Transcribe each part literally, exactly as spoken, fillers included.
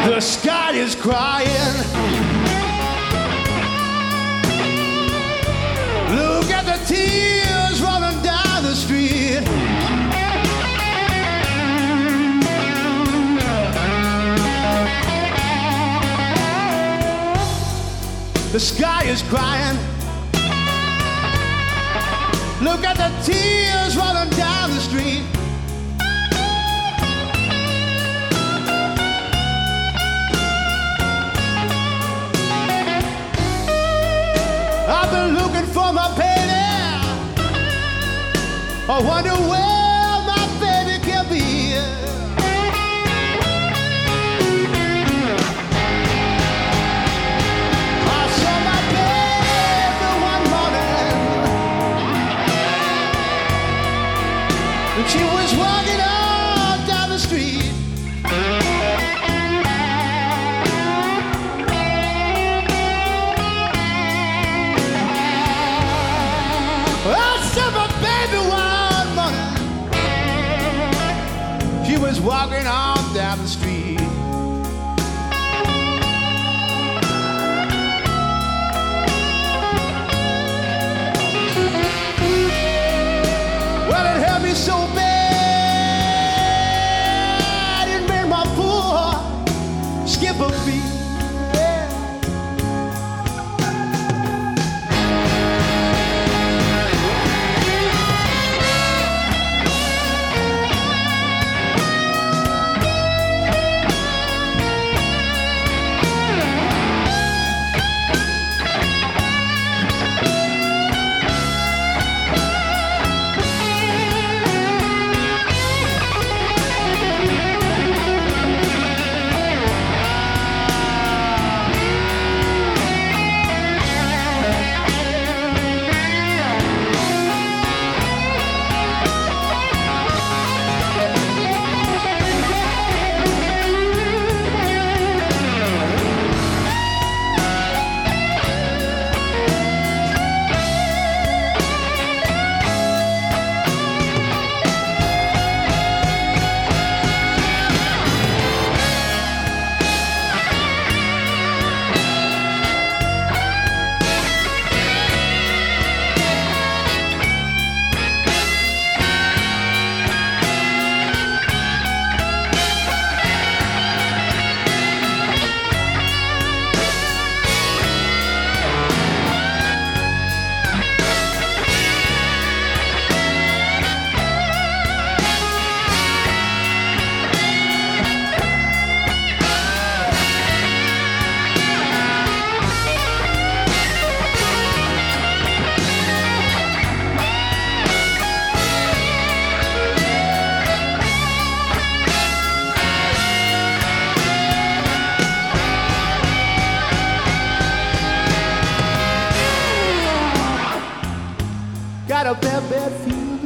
The sky is crying. Look at the tears rolling down the street. The sky is crying. Look at the tears rolling down the street. I've been looking for my baby. I wonder where my baby can be. I saw my baby one morning, and she was walking on down the street. She was walking on down the street. Well, it hurt me so bad, it made my poor heart skip a beat. Got a bad, bad feeling.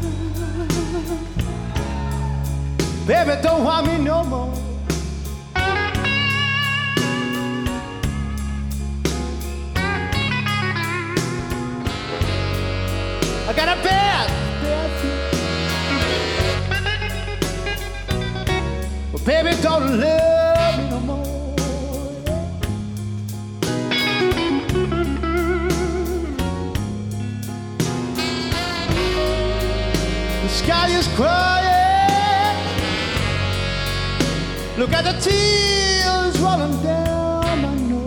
Baby, don't want me no more. I got a bad, bad feeling. Well, baby, don't love me no more. The sky is crying. Look at the tears rolling down my nose.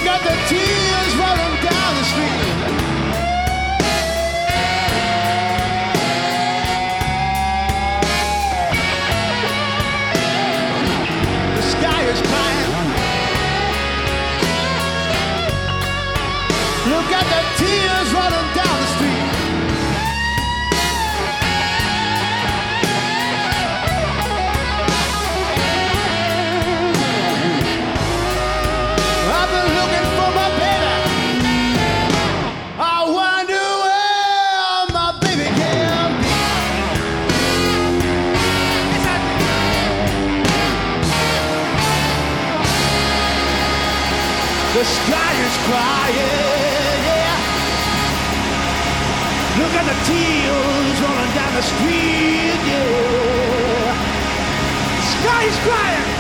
Look at the tears rolling down the street. The sky is crying. Look at the tears rolling down the street. I've been looking for my baby. I wonder where my baby can be. The sky is crying, yeah. Look at the tears rolling down the street, yeah. The sky is crying.